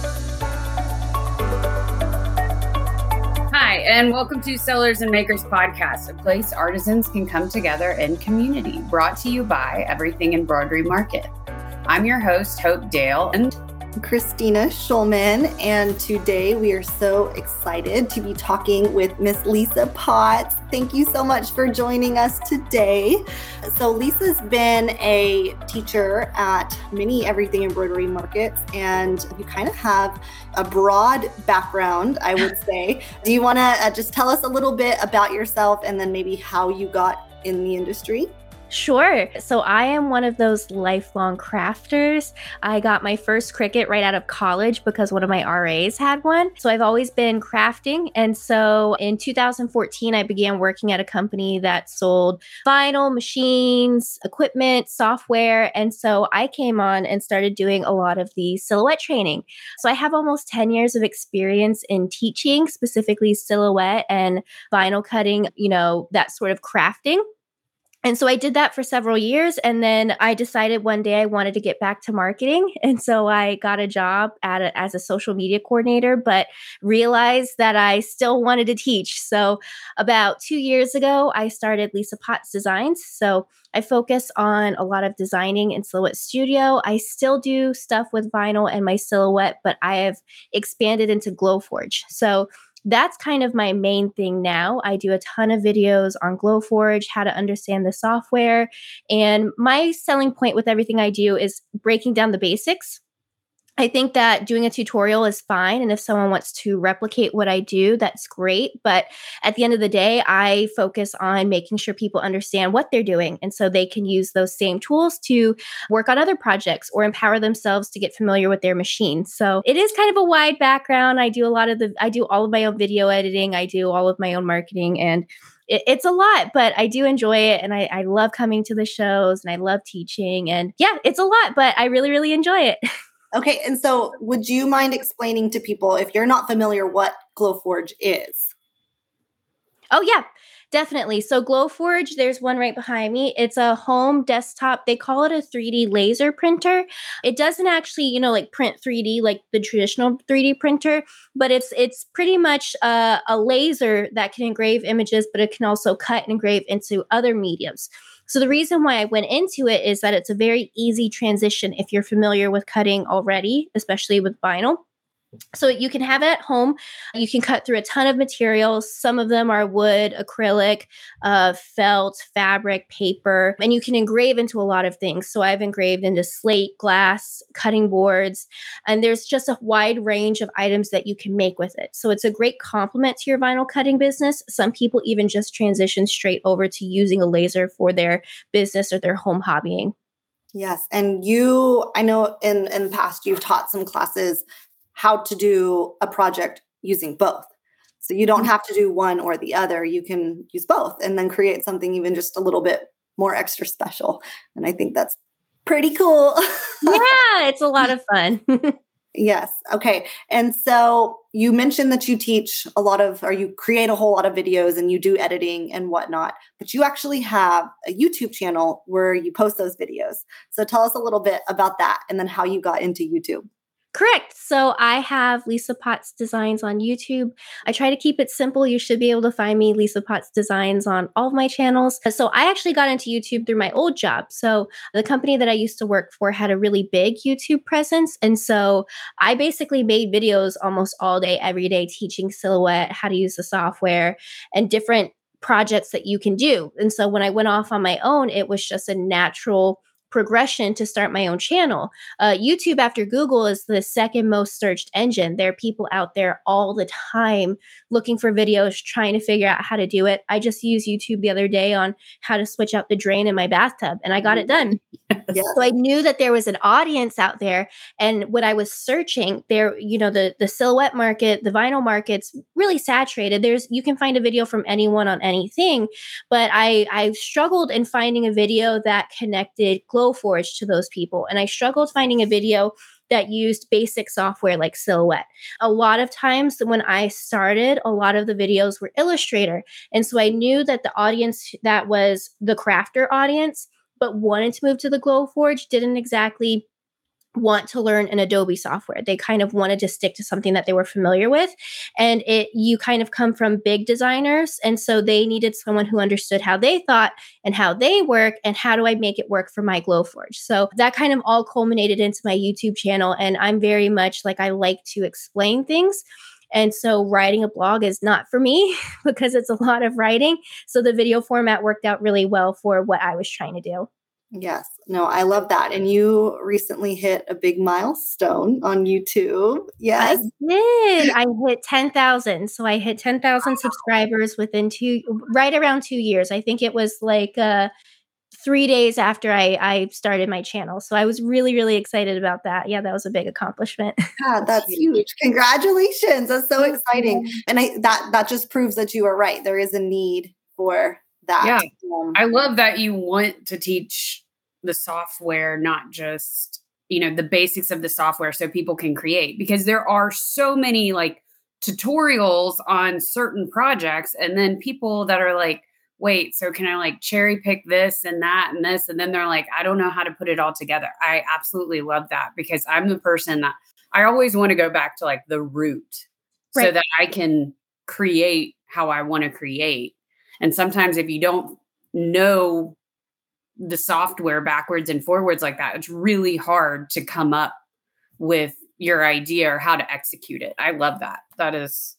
Hi, and welcome to Sellers and Makers Podcast, a place artisans can come together in community, brought to you by Everything Embroidery Market. I'm your host, Hope Dale, and Christina Schulman, and today we are so excited to be talking with Miss Lisa Potts. Thank you so much for joining us today. So Lisa's been a teacher at many Everything Embroidery Markets, and you kind of have a broad background, I would say. Do you want to just tell us a little bit about yourself and then maybe how you got in the industry? Sure. So I am one of those lifelong crafters. I got my first Cricut right out of college because one of my RAs had one. So I've always been crafting. And so in 2014, I began working at a company that sold vinyl, machines, equipment, software. And so I came on and started doing a lot of the silhouette training. So I have almost 10 years of experience in teaching, specifically silhouette and vinyl cutting, that sort of crafting. And so I did that for several years. And then I decided one day I wanted to get back to marketing. And so I got a job as a social media coordinator, but realized that I still wanted to teach. So about 2 years ago, I started Lisa Potts Designs. So I focus on a lot of designing in Silhouette Studio. I still do stuff with vinyl and my silhouette, but I have expanded into Glowforge. So that's kind of my main thing now. I do a ton of videos on Glowforge, how to understand the software. And my selling point with everything I do is breaking down the basics. I think that doing a tutorial is fine. And if someone wants to replicate what I do, that's great. But at the end of the day, I focus on making sure people understand what they're doing. And so they can use those same tools to work on other projects or empower themselves to get familiar with their machine. So it is kind of a wide background. I do all of my own video editing. I do all of my own marketing, and it's a lot, but I do enjoy it. And I love coming to the shows, and I love teaching, and yeah, it's a lot, but I really, really enjoy it. Okay, and so would you mind explaining to people, if you're not familiar, what Glowforge is? Oh, yeah, definitely. So Glowforge, there's one right behind me. It's a home desktop. They call it a 3D laser printer. It doesn't actually, print 3D like the traditional 3D printer, but it's pretty much a laser that can engrave images, but it can also cut and engrave into other mediums. So the reason why I went into it is that it's a very easy transition if you're familiar with cutting already, especially with vinyl. So you can have it at home. You can cut through a ton of materials. Some of them are wood, acrylic, felt, fabric, paper, and you can engrave into a lot of things. So I've engraved into slate, glass, cutting boards, and there's just a wide range of items that you can make with it. So it's a great complement to your vinyl cutting business. Some people even just transition straight over to using a laser for their business or their home hobbying. Yes. And I know in the past, you've taught some classes how to do a project using both. So you don't have to do one or the other. You can use both and then create something even just a little bit more extra special. And I think that's pretty cool. Yeah, it's a lot of fun. Yes. Okay. And so you mentioned that you teach you create a whole lot of videos and you do editing and whatnot, but you actually have a YouTube channel where you post those videos. So tell us a little bit about that and then how you got into YouTube. Correct. So I have Lisa Potts Designs on YouTube. I try to keep it simple. You should be able to find me, Lisa Potts Designs, on all of my channels. So I actually got into YouTube through my old job. So the company that I used to work for had a really big YouTube presence. And so I basically made videos almost all day, every day, teaching silhouette, how to use the software, and different projects that you can do. And so when I went off on my own, it was just a natural progression to start my own channel. YouTube after Google is the second most searched engine. There are people out there all the time looking for videos, trying to figure out how to do it. I just used YouTube the other day on how to switch out the drain in my bathtub, and I got it done. Yes. So I knew that there was an audience out there. And when I was searching there, the silhouette market, the vinyl market's really saturated. You can find a video from anyone on anything, but I struggled in finding a video that connected Glowforge to those people. And I struggled finding a video that used basic software like Silhouette. A lot of times when I started, a lot of the videos were Illustrator. And so I knew that the audience that was the crafter audience, but wanted to move to the Glowforge, didn't exactly want to learn an Adobe software. They kind of wanted to stick to something that they were familiar with. And you kind of come from big designers. And so they needed someone who understood how they thought and how they work and how do I make it work for my Glowforge. So that kind of all culminated into my YouTube channel. And I'm very much like, I like to explain things. And so writing a blog is not for me because it's a lot of writing. So the video format worked out really well for what I was trying to do. Yes. No, I love that. And you recently hit a big milestone on YouTube. Yes. I did. I hit 10,000. So I hit 10,000 subscribers within right around 2 years. I think it was like 3 days after I started my channel. So I was really, really excited about that. Yeah, that was a big accomplishment. Yeah, that's huge. Congratulations. That's so exciting. And that just proves that you are right. There is a need for that. Yeah. I love that you want to teach the software, not just, the basics of the software so people can create, because there are so many like tutorials on certain projects. And then people that are like, wait, so can I like cherry pick this and that and this? And then they're like, I don't know how to put it all together. I absolutely love that because I'm the person that I always want to go back to like the root so that I can create how I want to create. And sometimes if you don't know the software backwards and forwards like that, it's really hard to come up with your idea or how to execute it. I love that. That is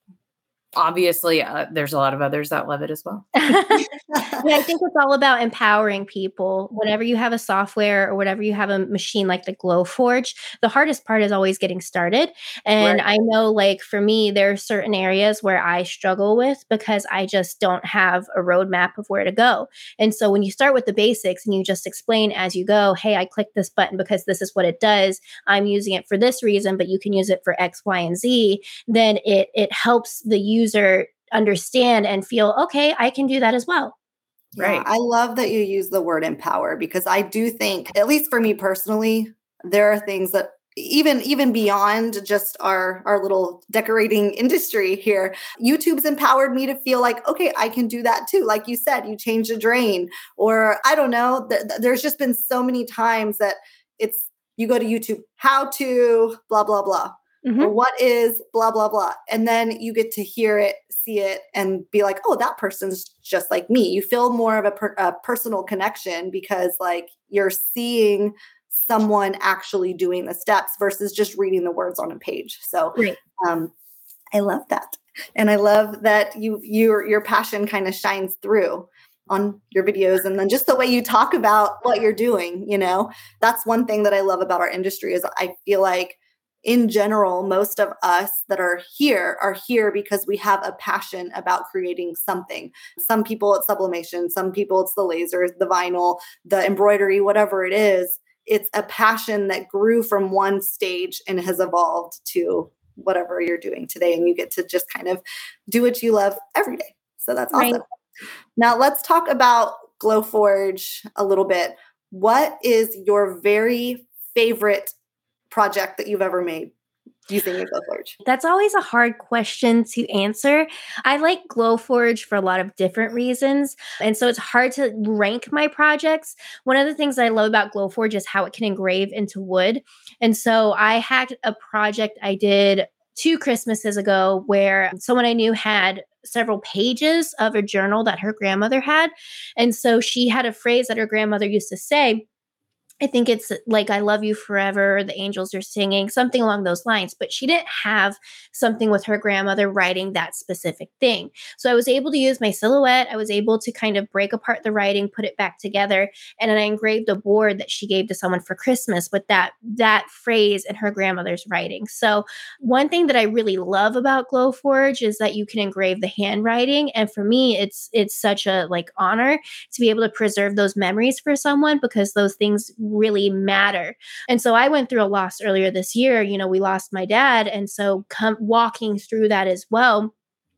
obviously there's a lot of others that love it as well. Yeah, I think it's all about empowering people. Whenever you have a software or whatever you have a machine like the Glowforge, the hardest part is always getting started. And I know like for me, there are certain areas where I struggle with because I just don't have a roadmap of where to go. And so when you start with the basics and you just explain as you go, hey, I clicked this button because this is what it does. I'm using it for this reason, but you can use it for X, Y, and Z. Then it helps the user understand and feel, okay, I can do that as well. Right. Yeah, I love that you use the word empower because I do think, at least for me personally, there are things that even beyond just our little decorating industry here, YouTube's empowered me to feel like, okay, I can do that too. Like you said, you change a drain, or I don't know. There's just been so many times that you go to YouTube, how to blah, blah, blah. Mm-hmm. Or what is blah, blah, blah. And then you get to hear it, see it, and be like, oh, that person's just like me. You feel more of a personal connection because like you're seeing someone actually doing the steps versus just reading the words on a page. So I love that. And I love that your passion kind of shines through on your videos. And then just the way you talk about what you're doing, that's one thing that I love about our industry is I feel like in general, most of us that are here because we have a passion about creating something. Some people it's sublimation, some people it's the lasers, the vinyl, the embroidery, whatever it is. It's a passion that grew from one stage and has evolved to whatever you're doing today. And you get to just kind of do what you love every day. So that's awesome. Right. Now let's talk about Glowforge a little bit. What is your very favorite project that you've ever made using your Glowforge? That's always a hard question to answer. I like Glowforge for a lot of different reasons. And so it's hard to rank my projects. One of the things I love about Glowforge is how it can engrave into wood. And so I had a project I did 2 Christmases ago where someone I knew had several pages of a journal that her grandmother had. And so she had a phrase that her grandmother used to say. I think it's like, I love you forever, the angels are singing, something along those lines. But she didn't have something with her grandmother writing that specific thing. So I was able to use my silhouette. I was able to kind of break apart the writing, put it back together. And then I engraved a board that she gave to someone for Christmas with that phrase in her grandmother's writing. So one thing that I really love about Glowforge is that you can engrave the handwriting. And for me, it's such a honor to be able to preserve those memories for someone because those things really matter. And so I went through a loss earlier this year. We lost my dad. And so walking through that as well,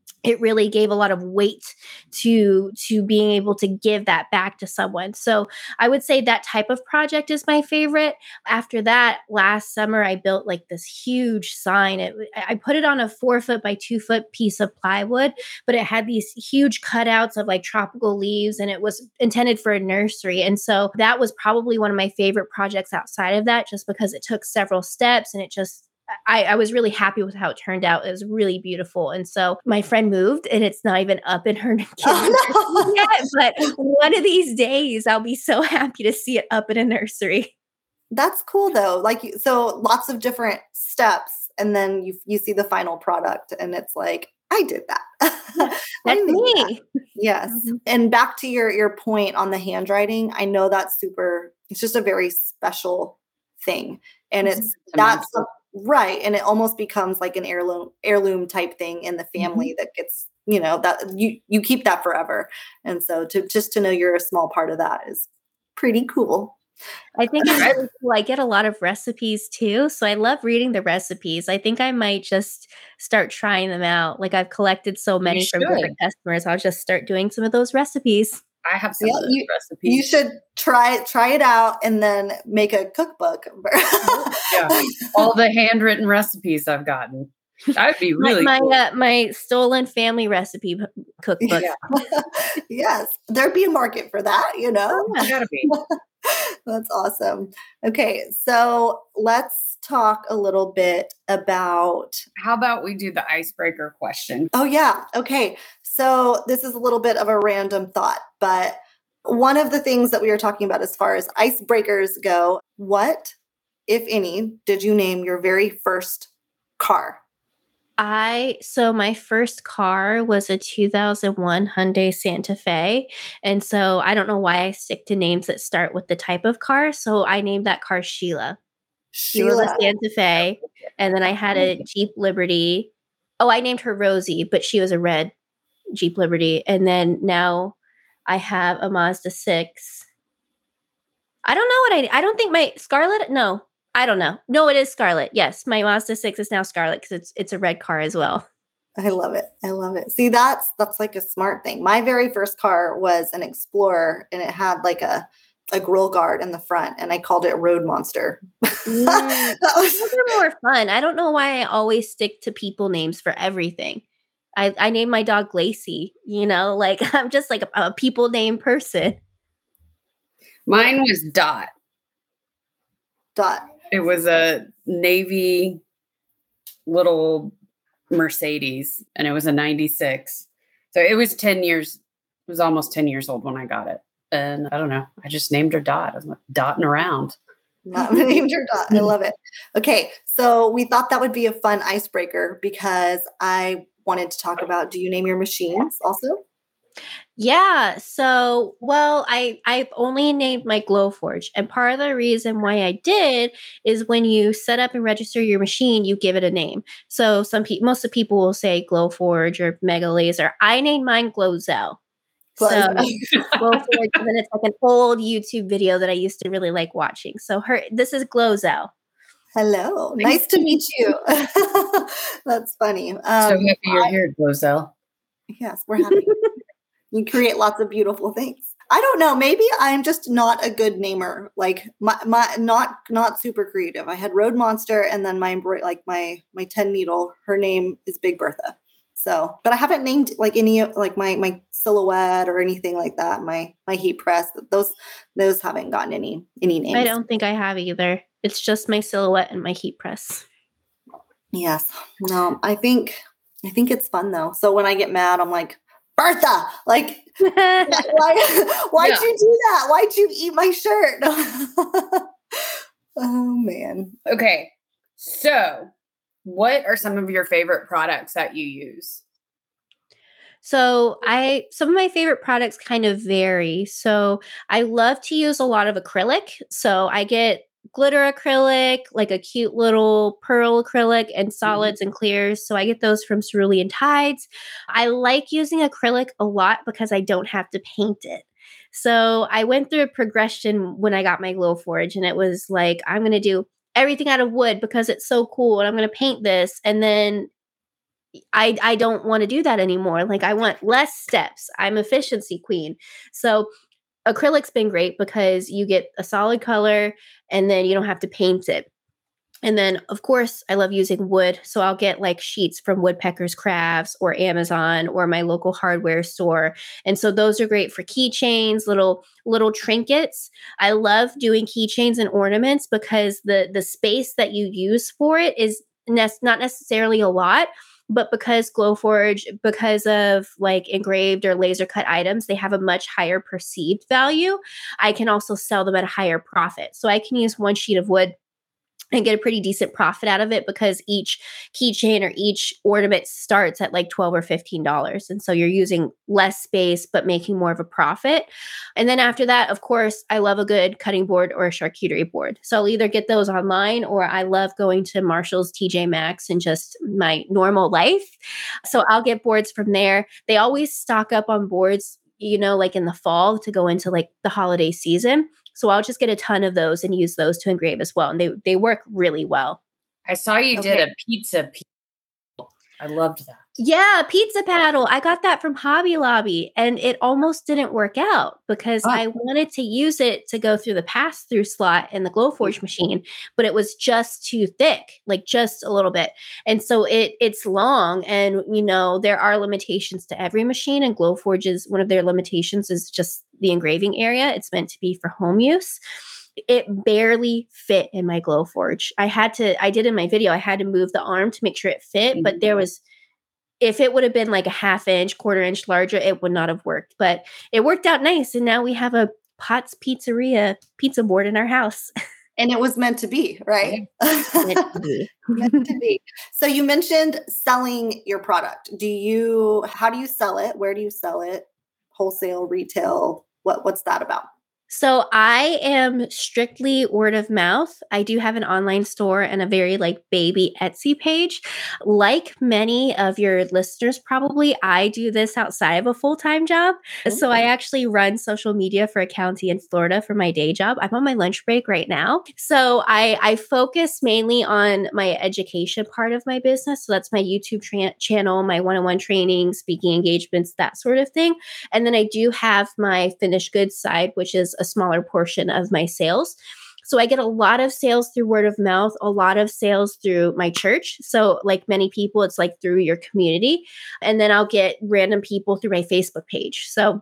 it really gave a lot of weight to being able to give that back to someone. So I would say that type of project is my favorite. After that, last summer, I built like this huge sign. I put it on a 4-foot by 2-foot piece of plywood, but it had these huge cutouts of like tropical leaves, and it was intended for a nursery. And so that was probably one of my favorite projects outside of that, just because it took several steps, and it just, I was really happy with how it turned out. It was really beautiful. And so my friend moved, and it's not even up in her Oh, no. yet, but one of these days I'll be so happy to see it up in a nursery. That's cool though. So lots of different steps, and then you see the final product, and it's like, I did that. I That's did that. me. Yes. Mhm. And back to your point on the handwriting, I know that's it's just a very special thing. And that's right. And it almost becomes like an heirloom type thing in the family that gets, that you keep that forever. And so to know you're a small part of that is pretty cool. I think it's really cool. I get a lot of recipes too. So I love reading the recipes. I think I might just start trying them out. Like I've collected so many from different customers. I'll just start doing some of those recipes. I have some of those recipes. You should try it out and then make a cookbook. Yeah, all the handwritten recipes I've gotten. That'd be really cool. My stolen family recipe cookbook. Yeah. Yes, there'd be a market for that. Oh, gotta be. That's awesome. Okay, so let's talk a little bit about. How about we do the icebreaker question? Oh, yeah. Okay. So this is a little bit of a random thought, but one of the things that we were talking about as far as icebreakers go, what, if any, did you name your very first car? So my first car was a 2001 Hyundai Santa Fe. And so I don't know why I stick to names that start with the type of car. So I named that car Sheila. Sheila the Santa Fe. And then I had a Jeep Liberty. Oh, I named her Rosie, but she was a red Jeep Liberty. And then now I have a Mazda 6. I don't know I don't think my Scarlet. No, I don't know. No, it is Scarlet. Yes, my Mazda 6 is now Scarlet because it's a red car as well. I love it. I love it. See, that's like a smart thing. My very first car was an Explorer, and it had like a grill guard in the front, and I called it Road Monster. Those are more fun. I don't know why I always stick to people names for everything. I named my dog Lacey, like I'm just like a people name person. Mine was Dot. Dot. It was a navy little Mercedes, and it was a 96. So it was 10 years. It was almost 10 years old when I got it. And I don't know. I just named her Dot. I was like dotting around. Named her Dot. I love it. Okay. So we thought that would be a fun icebreaker because I wanted to talk about, do you name your machines also? Yeah. So, well, I've only named my Glowforge. And part of the reason why I did is when you set up and register your machine, you give it a name. So most of the people will say Glowforge or Mega Laser. I named mine Glowzell. So Glowforge, and then it's like an old YouTube video that I used to really like watching. So this is Glowzell. Hello. Nice to meet you. That's funny. So happy you're here, Glowzell. Yes, we're happy. You create lots of beautiful things. I don't know. Maybe I'm just not a good namer. Like my not super creative. I had Road Monster, and then my 10 needle. Her name is Big Bertha. So, but I haven't named like any like my silhouette or anything like that. My heat press. Those haven't gotten any names. I don't think I have either. It's just my silhouette and my heat press. Yes. No. I think it's fun though. So when I get mad, I'm like, Bertha, like, why'd you do that? Why'd you eat my shirt? Oh, man. Okay. So what are some of your favorite products that you use? So some of my favorite products kind of vary. So I love to use a lot of acrylic. So I get glitter acrylic, like a cute little pearl acrylic, and solids and clears. So I get those from Cerulean Tides. I like using acrylic a lot because I don't have to paint it. So I went through a progression when I got my Glowforge, and it was like, I'm going to do everything out of wood because it's so cool, and I'm going to paint this. And then I don't want to do that anymore. Like, I want less steps. I'm efficiency queen. So acrylic's been great because you get a solid color and then you don't have to paint it. And then, of course, I love using wood. So I'll get like sheets from Woodpecker's Crafts or Amazon or my local hardware store. And so those are great for keychains, little trinkets. I love doing keychains and ornaments because the space that you use for it is not necessarily a lot. But because Glowforge, because of like engraved or laser cut items, they have a much higher perceived value. I can also sell them at a higher profit. So I can use one sheet of wood and get a pretty decent profit out of it because each keychain or each ornament starts at like $12 or $15. And so you're using less space, but making more of a profit. And then after that, of course, I love a good cutting board or a charcuterie board. So I'll either get those online or I love going to Marshall's, TJ Maxx, and just my normal life. So I'll get boards from there. They always stock up on boards, like in the fall to go into like the holiday season. So I'll just get a ton of those and use those to engrave as well. And they work really well. I saw you did a pizza. I loved that. Yeah, pizza paddle. I got that from Hobby Lobby and it almost didn't work out because I wanted to use it to go through the pass-through slot in the Glowforge machine, but it was just too thick, like just a little bit. And so it's long and, there are limitations to every machine, and Glowforge's one of their limitations is just the engraving area. It's meant to be for home use. It barely fit in my Glowforge. I did in my video, I had to move the arm to make sure it fit, but if it would have been like a half inch, quarter inch larger, it would not have worked, but it worked out nice. And now we have a Potts Pizzeria pizza board in our house. And it was meant to be, right? Meant to be. Meant to be. So you mentioned selling your product. How do you sell it? Where do you sell it? Wholesale, retail? What's that about? So I am strictly word of mouth. I do have an online store and a very baby Etsy page. Like many of your listeners, probably, I do this outside of a full-time job. Okay. So I actually run social media for a county in Florida for my day job. I'm on my lunch break right now. So I focus mainly on my education part of my business. So that's my YouTube channel, my one-on-one training, speaking engagements, that sort of thing. And then I do have my finished goods side, which is a smaller portion of my sales. So I get a lot of sales through word of mouth, a lot of sales through my church. So like many people, it's like through your community. And then I'll get random people through my Facebook page. So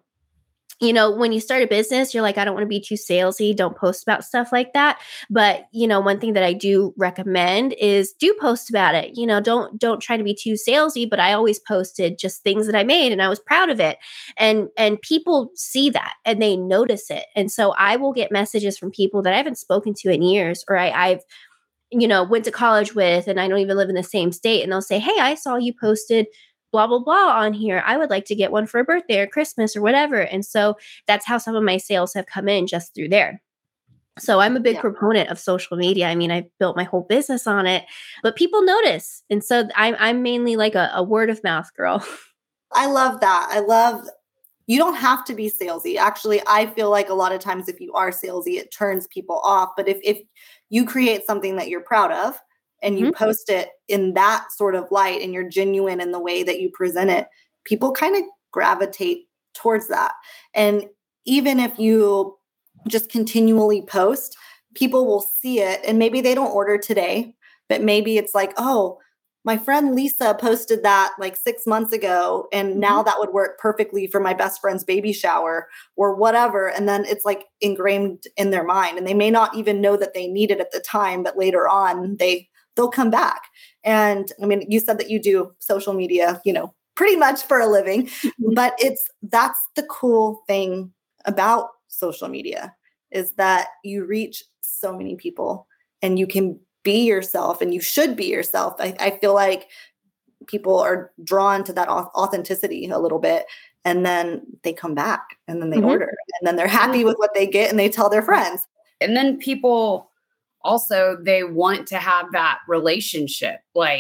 when you start a business, you're like, I don't want to be too salesy. Don't post about stuff like that. But, one thing that I do recommend is do post about it. Don't try to be too salesy, but I always posted just things that I made and I was proud of it. And people see that and they notice it. And so I will get messages from people that I haven't spoken to in years, or I've went to college with, and I don't even live in the same state. And they'll say, hey, I saw you posted blah, blah, blah on here. I would like to get one for a birthday or Christmas or whatever. And so that's how some of my sales have come in, just through there. So I'm a big proponent of social media. I mean, I built my whole business on it, but people notice. And so I'm mainly like a word of mouth girl. I love that. You don't have to be salesy. Actually, I feel like a lot of times if you are salesy, it turns people off. But if you create something that you're proud of, and you post it in that sort of light and you're genuine in the way that you present it, people kind of gravitate towards that. And even if you just continually post, people will see it and maybe they don't order today, but maybe it's like, oh, my friend Lisa posted that 6 months ago and now that would work perfectly for my best friend's baby shower or whatever. And then it's ingrained in their mind and they may not even know that they need it at the time, but later on they'll come back. And I mean, you said that you do social media, pretty much for a living, but that's the cool thing about social media is that you reach so many people and you can be yourself and you should be yourself. I feel like people are drawn to that authenticity a little bit and then they come back and then they order and then they're happy with what they get and they tell their friends. And then people also, they want to have that relationship.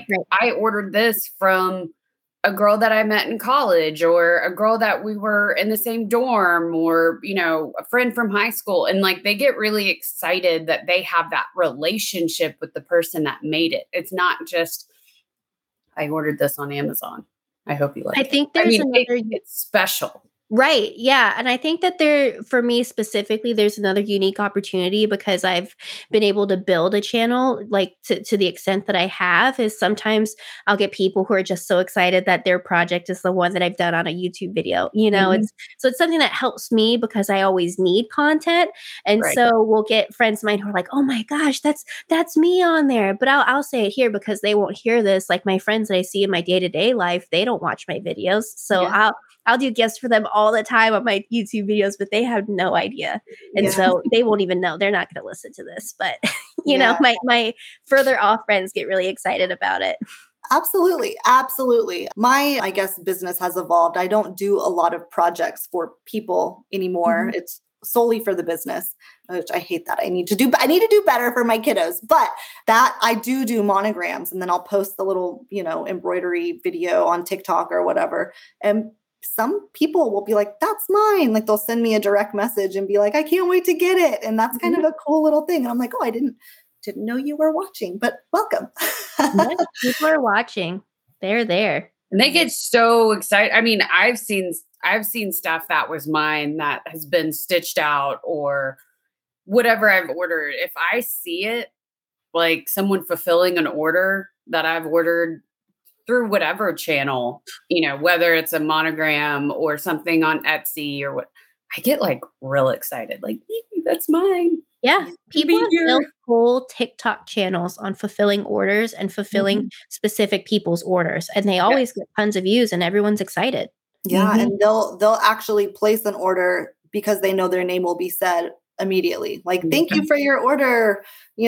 I ordered this from a girl that I met in college or a girl that we were in the same dorm or, a friend from high school. And they get really excited that they have that relationship with the person that made it. It's not just I ordered this on Amazon. I hope you like I it. think there's It's special. Right. Yeah. And I think that for me specifically, there's another unique opportunity because I've been able to build a channel like to the extent that I have is sometimes I'll get people who are just so excited that their project is the one that I've done on a YouTube video. Mhm. It's something that helps me because I always need content. And Right. so we'll get friends of mine who are like, oh my gosh, that's me on there. But I'll say it here because they won't hear this. Like my friends that I see in my day-to-day life, they don't watch my videos. So Yeah. I'll do guests for them all the time on my YouTube videos, but they have no idea. And so they won't even know. They're not going to listen to this. But, you know, my further off friends get really excited about it. Absolutely. Absolutely. My, I guess, business has evolved. I don't do a lot of projects for people anymore. Mm-hmm. It's solely for the business, which I hate that. I need to do better for my kiddos, but that I do monograms, and then I'll post the little, embroidery video on TikTok or whatever. And some people will be like, that's mine. Like they'll send me a direct message and be like, I can't wait to get it. And that's kind of a cool little thing. And I'm like, oh, I didn't know you were watching, but welcome. People are watching. They're there. And they get so excited. I mean, I've seen stuff that was mine that has been stitched out or whatever I've ordered. If I see it, like someone fulfilling an order that I've ordered through whatever channel, whether it's a monogram or something on Etsy or what, I get like real excited. Like, that's mine. Yeah. People have built whole TikTok channels on fulfilling orders and fulfilling specific people's orders. And they always get tons of views and everyone's excited. Yeah. And they'll actually place an order because they know their name will be said immediately. Like, thank you for your order.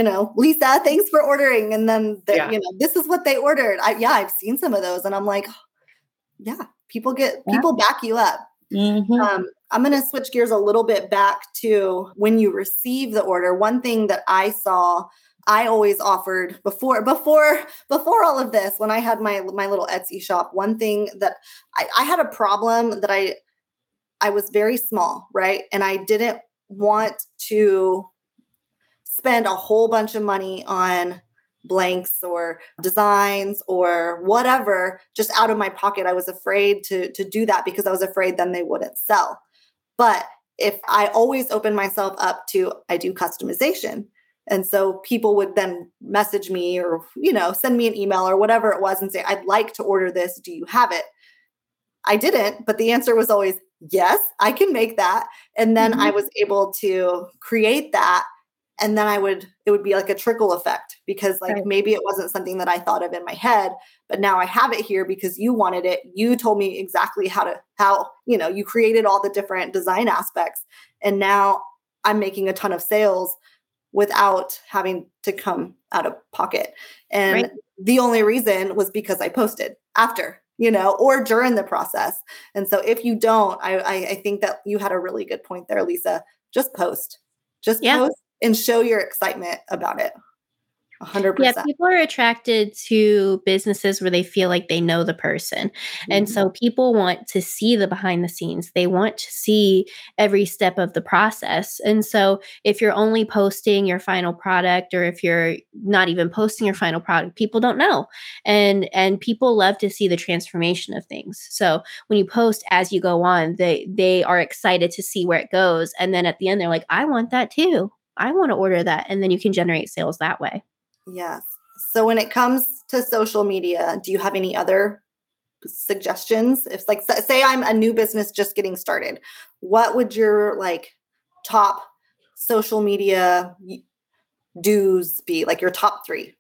Lisa, thanks for ordering. And then, this is what they ordered. I've seen some of those and I'm like, people back you up. Mm-hmm. I'm going to switch gears a little bit back to when you receive the order. One thing that I saw, I always offered before all of this, when I had my little Etsy shop, one thing that I had a problem that I was very small, right? And I didn't want to spend a whole bunch of money on blanks or designs or whatever just out of my pocket. I was afraid to do that because I was afraid then they wouldn't sell. But if I always open myself up to, I do customization. And so people would then message me or, send me an email or whatever it was and say, I'd like to order this. Do you have it? I didn't, but the answer was always, yes, I can make that. And then I was able to create that. And then it would be like a trickle effect because maybe it wasn't something that I thought of in my head, but now I have it here because you wanted it. You told me exactly how, you created all the different design aspects. And now I'm making a ton of sales without having to come out of pocket. And the only reason was because I posted after, or during the process. And so if you don't, I think that you had a really good point there, Lisa. Just post. Post and show your excitement about it. 100%. Yeah, people are attracted to businesses where they feel like they know the person. And so people want to see the behind the scenes. They want to see every step of the process. And so if you're only posting your final product or if you're not even posting your final product, people don't know. And people love to see the transformation of things. So when you post as you go on, they are excited to see where it goes. And then at the end, they're like, I want that too. I want to order that. And then you can generate sales that way. Yes. So when it comes to social media, do you have any other suggestions? If say I'm a new business just getting started, what would your top social media do's be? Like your top 3?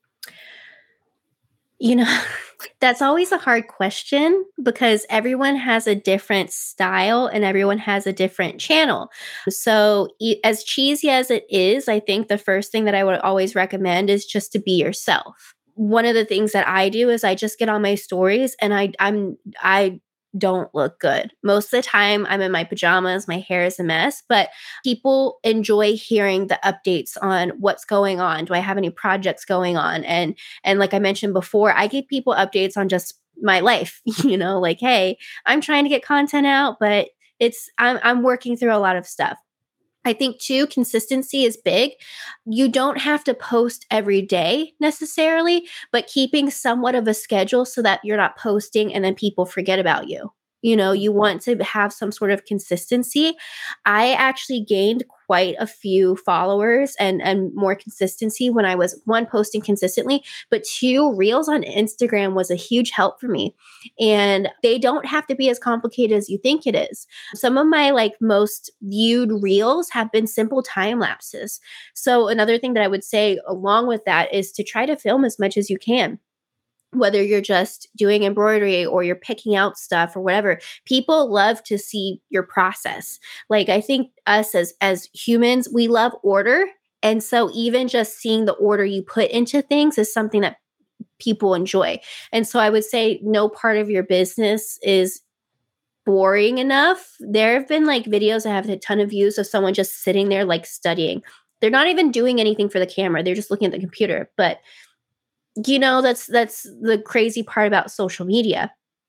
That's always a hard question because everyone has a different style and everyone has a different channel. So as cheesy as it is, I think the first thing that I would always recommend is just to be yourself. One of the things that I do is I just get on my stories and I don't look good. Most of the time I'm in my pajamas, my hair is a mess, but people enjoy hearing the updates on what's going on. Do I have any projects going on? And like I mentioned before, I give people updates on just my life, hey, I'm trying to get content out, but I'm working through a lot of stuff. I think too, consistency is big. You don't have to post every day necessarily, but keeping somewhat of a schedule so that you're not posting and then people forget about you. You know, you want to have some sort of consistency. I actually gained quite a few followers and more consistency when I was, one, posting consistently, but two, reels on Instagram was a huge help for me. And they don't have to be as complicated as you think it is. Some of my like most viewed reels have been simple time lapses. So another thing that I would say along with that is to try to film as much as you can. Whether you're just doing embroidery or you're picking out stuff or whatever, people love to see your process. Like I think us as humans, we love order. And so even just seeing the order you put into things is something that people enjoy. And so I would say no part of your business is boring enough. There have been like videos that have a ton of views of someone just sitting there like studying. They're not even doing anything for the camera. They're just looking at the computer. But you know, that's the crazy part about social media.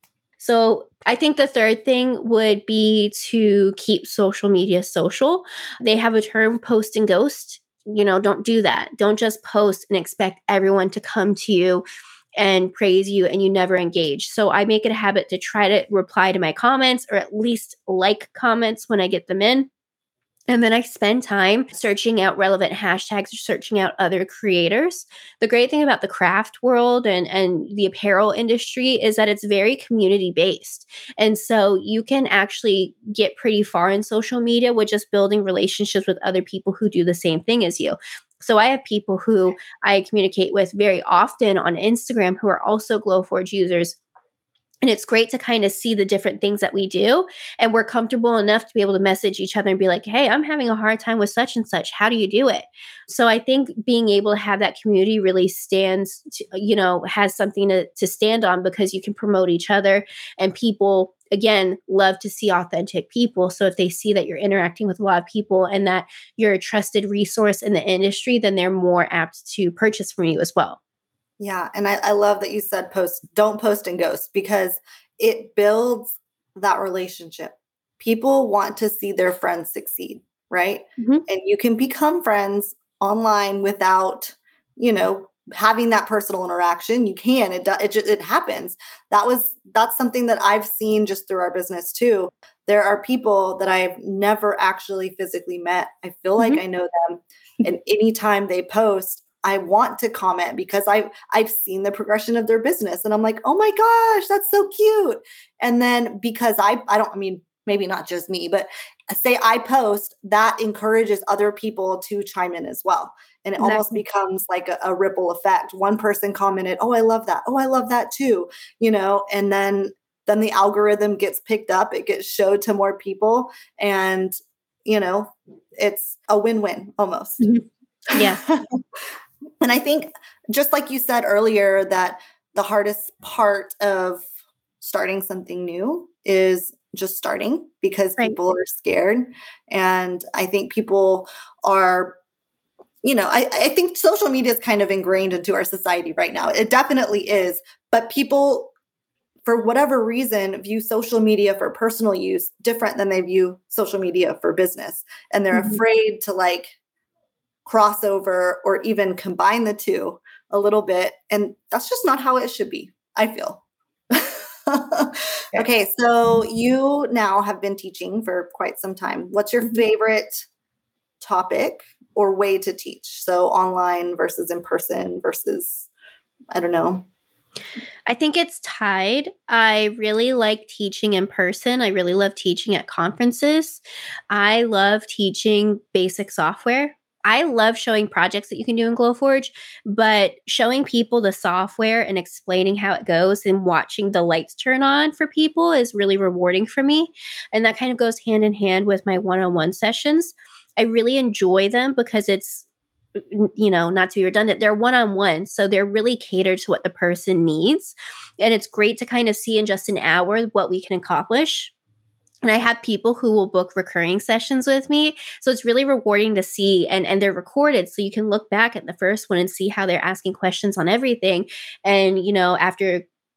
So I think the third thing would be to keep social media social. They have a term, post and ghost. You know, don't do that. Don't just post and expect everyone to come to you and praise you and you never engage. So I make it a habit to try to reply to my comments or at least like comments when I get them in. And then I spend time searching out relevant hashtags or searching out other creators. The great thing about the craft world and the apparel industry is that it's very community based. And so you can actually get pretty far in social media with just building relationships with other people who do the same thing as you. So I have people who I communicate with very often on Instagram who are also Glowforge users. And it's great to kind of see the different things that we do. And we're comfortable enough to be able to message each other and be like, hey, I'm having a hard time with such and such. How do you do it? So I think being able to have that community really stands, has something to stand on because you can promote each other. And people, again, love to see authentic people. So if they see that you're interacting with a lot of people and that you're a trusted resource in the industry, then they're more apt to purchase from you as well. Yeah. And I love that you said don't post and ghost because it builds that relationship. People want to see their friends succeed, right? Mm-hmm. And you can become friends online without, having that personal interaction. You can, it happens. That's something that I've seen just through our business too. There are people that I've never actually physically met. I feel like I know them. And anytime they post, I want to comment because I've seen the progression of their business and I'm like, oh my gosh, that's so cute. And then because maybe not just me, but say I post, that encourages other people to chime in as well. And it almost becomes like a ripple effect. One person commented, oh, I love that. Oh, I love that too. And then the algorithm gets picked up, it gets showed to more people and, it's a win-win almost. Mm-hmm. Yeah. And I think just like you said earlier, that the hardest part of starting something new is just starting because people are scared. And I think people are, I think social media is kind of ingrained into our society right now. It definitely is. But people, for whatever reason, view social media for personal use different than they view social media for business. And they're afraid to crossover or even combine the two a little bit. And that's just not how it should be, I feel. Okay, so you now have been teaching for quite some time. What's your favorite topic or way to teach? So online versus in person versus, I don't know. I think it's tied. I really like teaching in person. I really love teaching at conferences. I love teaching basic software. I love showing projects that you can do in Glowforge, but showing people the software and explaining how it goes and watching the lights turn on for people is really rewarding for me. And that kind of goes hand in hand with my one-on-one sessions. I really enjoy them because it's, not to be redundant, they're one-on-one. So they're really catered to what the person needs. And it's great to kind of see in just an hour what we can accomplish. And I have people who will book recurring sessions with me. So it's really rewarding to see, and they're recorded. So you can look back at the first one and see how they're asking questions on everything. And, after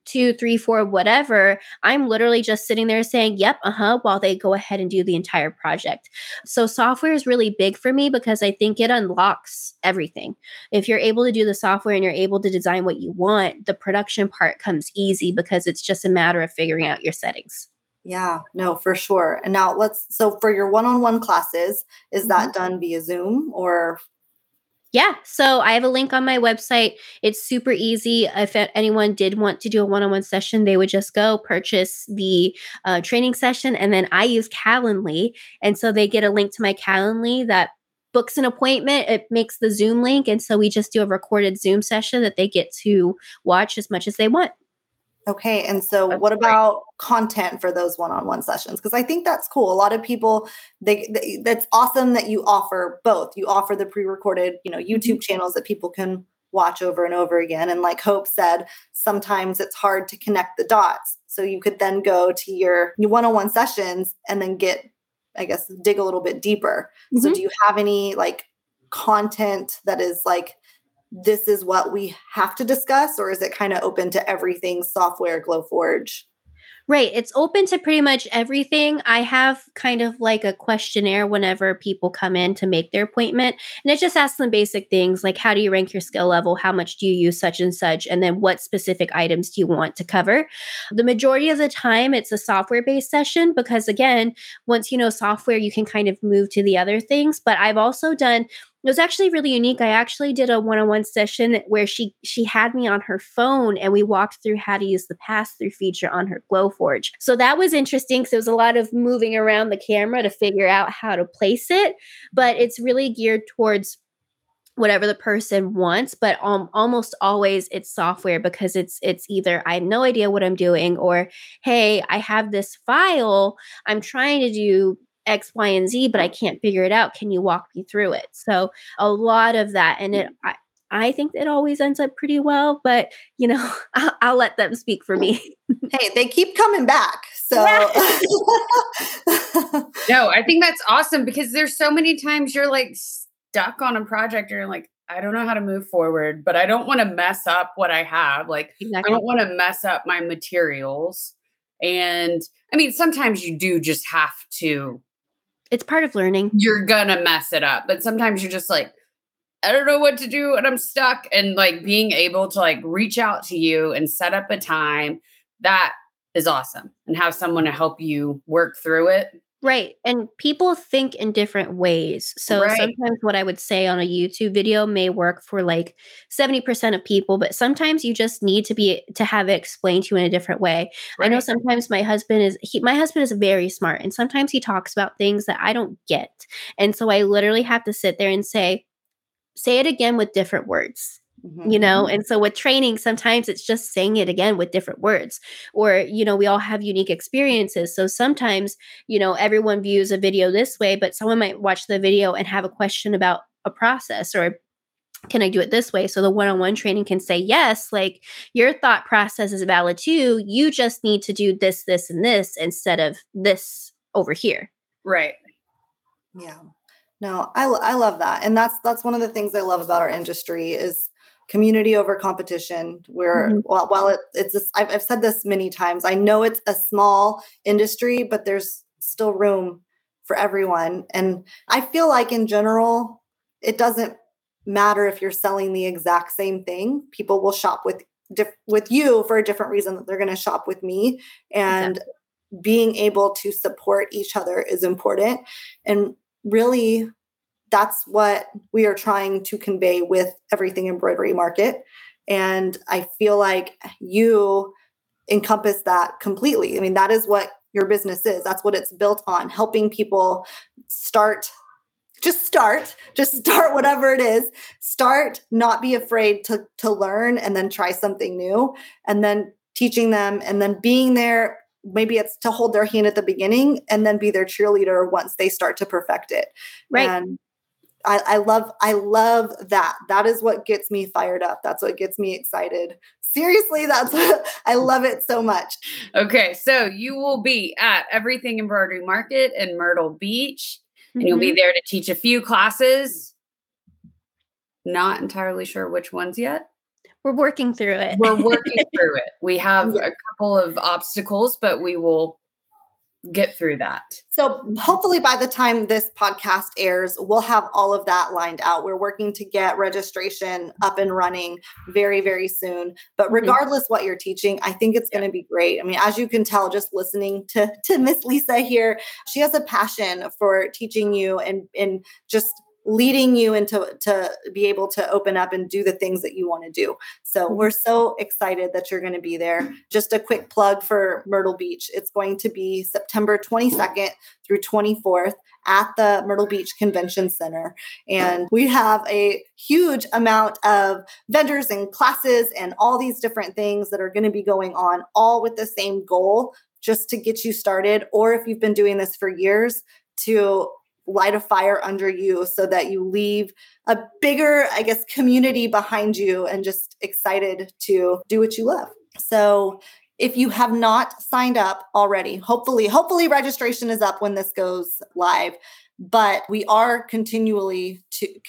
2, 3, 4, whatever, I'm literally just sitting there saying, yep, while they go ahead and do the entire project. So software is really big for me because I think it unlocks everything. If you're able to do the software and you're able to design what you want, the production part comes easy because it's just a matter of figuring out your settings. Yeah, no, for sure. And now so for your one-on-one classes, is that done via Zoom or? Yeah. So I have a link on my website. It's super easy. If anyone did want to do a one-on-one session, they would just go purchase the training session. And then I use Calendly. And so they get a link to my Calendly that books an appointment. It makes the Zoom link. And so we just do a recorded Zoom session that they get to watch as much as they want. Okay. And so what about content for those one-on-one sessions? Because I think that's cool. A lot of people, that's awesome that you offer both. You offer the pre-recorded, YouTube channels that people can watch over and over again. And like Hope said, sometimes it's hard to connect the dots. So you could then go to your one-on-one sessions and then dig a little bit deeper. So do you have any like content that is like, this is what we have to discuss, or is it kind of open to everything software Glowforge? Right. It's open to pretty much everything. I have kind of like a questionnaire whenever people come in to make their appointment. And it just asks them basic things like, how do you rank your skill level? How much do you use such and such? And then what specific items do you want to cover? The majority of the time, it's a software-based session because, again, once you know software, you can kind of move to the other things. But I've also done it was actually really unique. I actually did a one-on-one session where she had me on her phone and we walked through how to use the pass-through feature on her Glowforge. So that was interesting because there was a lot of moving around the camera to figure out how to place it, but it's really geared towards whatever the person wants, but almost always it's software because it's either I have no idea what I'm doing or, hey, I have this file, I'm trying to do X, Y, and Z, but I can't figure it out. Can you walk me through it? So a lot of that. And I think it always ends up pretty well, but I'll let them speak for me. Hey, they keep coming back. So no, I think that's awesome because there's so many times you're like stuck on a project. You're like, I don't know how to move forward, but I don't want to mess up what I have. Like, exactly. I don't want to mess up my materials. And I mean, sometimes you do just have to. It's part of learning. You're gonna mess it up. But sometimes you're just like, I don't know what to do and I'm stuck. And like being able to like reach out to you and set up a time, that is awesome. And have someone to help you work through it. Right. And people think in different ways. So sometimes what I would say on a YouTube video may work for like 70% of people, but sometimes you just need to have it explained to you in a different way. Right. I know sometimes my husband is very smart and sometimes he talks about things that I don't get. And so I literally have to sit there and say it again with different words. And so with training, sometimes it's just saying it again with different words, or, we all have unique experiences. So sometimes, everyone views a video this way, but someone might watch the video and have a question about a process or can I do it this way? So the one-on-one training can say, yes, like your thought process is valid too. You just need to do this, this, and this instead of this over here. Right. Yeah. No, I love that. And that's one of the things I love about our industry is community over competition, where while I've said this many times, I know it's a small industry, but there's still room for everyone. And I feel like in general, it doesn't matter if you're selling the exact same thing. People will shop with you for a different reason that they're going to shop with me. And being able to support each other is important. And really, that's what we are trying to convey with Everything Embroidery Market. And I feel like you encompass that completely. I mean, that is what your business is. That's what it's built on, helping people just start whatever it is, not be afraid to learn and then try something new and then teaching them and then being there. Maybe it's to hold their hand at the beginning and then be their cheerleader once they start to perfect it. Right. And I love that. That is what gets me fired up. That's what gets me excited. Seriously, I love it so much. Okay. So you will be at Everything Embroidery Market in Myrtle Beach, and you'll be there to teach a few classes. Not entirely sure which ones yet. We're working through it. We're working through it. We have a couple of obstacles, but we will get through that. So hopefully by the time this podcast airs, we'll have all of that lined out. We're working to get registration up and running very, very soon. But regardless what you're teaching, I think it's going to be great. I mean, as you can tell, just listening to Miss Lisa here, she has a passion for teaching you and just leading you into to be able to open up and do the things that you want to do. So we're so excited that you're going to be there. Just a quick plug for Myrtle Beach. It's going to be September 22nd through 24th at the Myrtle Beach Convention Center. And we have a huge amount of vendors and classes and all these different things that are going to be going on, all with the same goal, just to get you started. Or if you've been doing this for years, to light a fire under you so that you leave a bigger, I guess, community behind you and just excited to do what you love. So if you have not signed up already, hopefully registration is up when this goes live. But we are continuing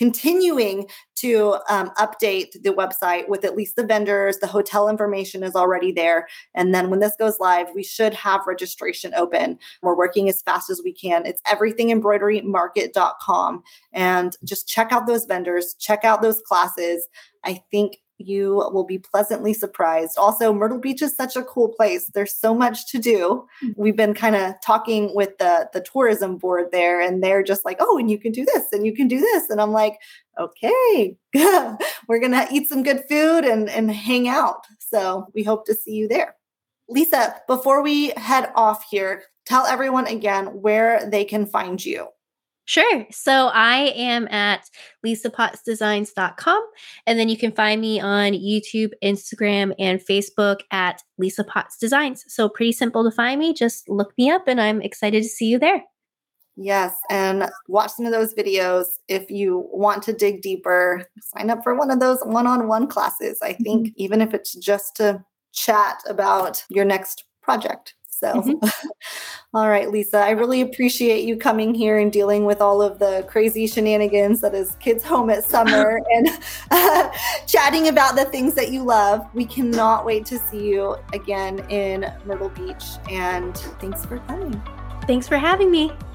to update the website with at least the vendors. The hotel information is already there. And then when this goes live, we should have registration open. We're working as fast as we can. It's everythingembroiderymarket.com. And just check out those vendors, check out those classes. I think you will be pleasantly surprised. Also, Myrtle Beach is such a cool place. There's so much to do. We've been kind of talking with the tourism board there, and they're just like, oh, and you can do this and you can do this. And I'm like, okay, we're going to eat some good food and hang out. So we hope to see you there. Lisa, before we head off here, tell everyone again where they can find you. Sure. So I am at lisapottsdesigns.com. And then you can find me on YouTube, Instagram, and Facebook at Lisa Potts Designs. So pretty simple to find me. Just look me up and I'm excited to see you there. Yes. And watch some of those videos. If you want to dig deeper, sign up for one of those one-on-one classes. I think even if it's just to chat about your next project. So, all right, Lisa, I really appreciate you coming here and dealing with all of the crazy shenanigans that is kids home at summer and chatting about the things that you love. We cannot wait to see you again in Myrtle Beach. And thanks for coming. Thanks for having me.